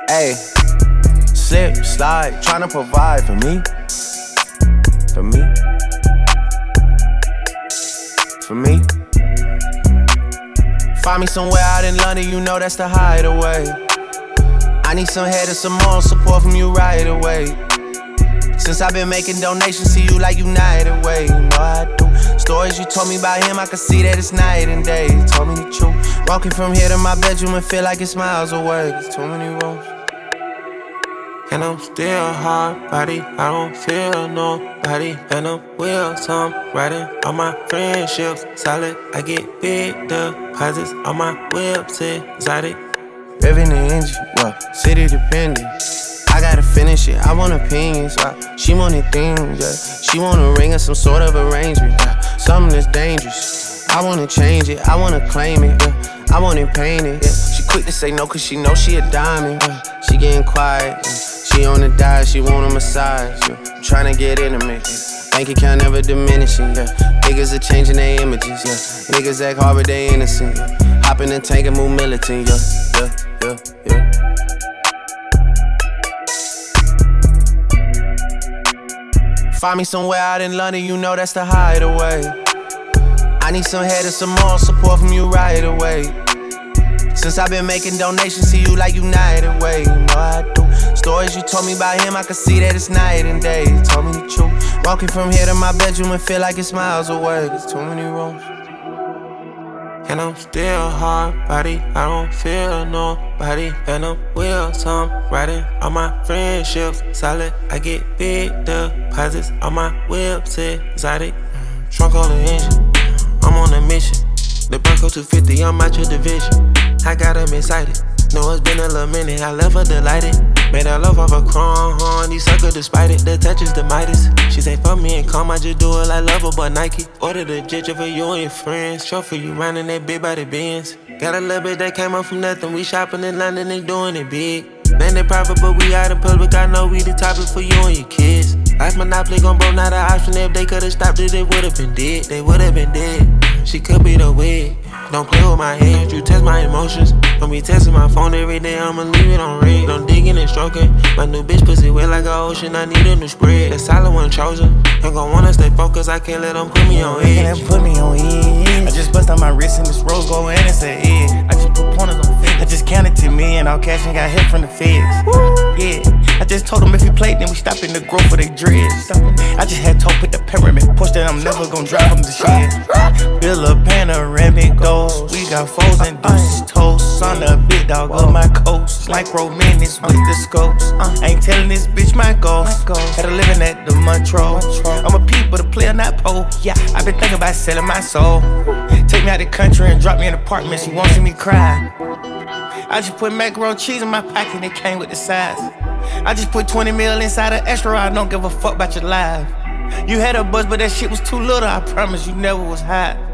Ayy, slip, slide, tryna provide for me. For me. For me. Find me somewhere out in London, you know that's the hideaway. I need some head and some more support from you right away. Since I've been making donations to you like United Way, you know I do. Stories you told me about him, I can see that it's night and day. You told me the truth. Walking from here to my bedroom and feel like it's miles away. There's too many rooms. And I'm still hard body, I don't feel nobody. And I'm with some riding on my friendships solid. I get big deposits on my whips exotic. Revving the engine, well, city dependent. I gotta finish it, I want opinions. She wanted things, yeah. She want a ring or some sort of arrangement, yeah. Something that's dangerous. I wanna change it, I wanna claim it, yeah. I want it painted, yeah. She quick to say no cause she know she a diamond, yeah. She getting quiet, yeah. She on the diet, she want a massage, yeah. I'm tryna get intimate, yeah. Bank account never diminishing, yeah. Niggas are changing their images, yeah. Niggas act hard but they innocent, yeah. Hop in the tank and move militant, yeah. Yeah. Find me somewhere out in London, you know that's the hideaway. I need some head and some more support from you right away. Since I've been making donations to you like United Way, you know I do. Stories you told me about him, I can see that it's night and day. You told me the truth. Walking from here to my bedroom and feel like it's miles away. There's too many rooms. And I'm still hard body, I don't feel nobody. And I'm with some riding on my friendships solid. I get big deposits on my whips exotic. Trunk on the engine, I'm on a mission. The Bronco 250, I'm out your division. I got them excited. Know it's been a little minute, I left her delighted. Made her love off a chrome, these suckers despite it. The touch is the Midas. She say fuck me and calm, I just do it like Lover but Nike. Order the jet for you and your friends. Show for you roundin' that big body Benz. Got a little bit that came up from nothing. We shopping in London and doing it big. Man, they private, but we out in public. I know we the topic for you and your kids. Life Monopoly gon' broke, not an option. If they could've stopped it, they would've been dead. They would've been dead. She could be the wig. Don't play with my head, you test my emotions. Don't be testing my phone every day, I'ma leave it on red. Don't digging and stroking. My new bitch pussy wet like an ocean, I need a new spread. The solid one chosen. Ain't gon' wanna stay focused, I can't let them put me on edge. Can't put me on edge. I just bust on my wrist and this rose gold and it's an edge. I just put pointers on feds. I just counted to me and all cash and got hit from the feds. Yeah, I just told them if we played, then we stop in the growth for they dreads. I just had to put the pyramid push that I'm never gon' drive them to shit. Build a panoramic goals. We got foes and deuces toast. On the big dog of my coast. Like romantics with the scopes. Ain't telling this bitch my goals. Had a living at the Montreux. I'm a peep but a player, not pole. Yeah, I been thinking about selling my soul. Take me out the country and drop me in an apartment. She won't see me cry. I just put macaroni cheese in my pocket, it came with the size. I just put 20 mil inside an extra, I don't give a fuck about your life. You had a buzz, but that shit was too little, I promise you never was hot.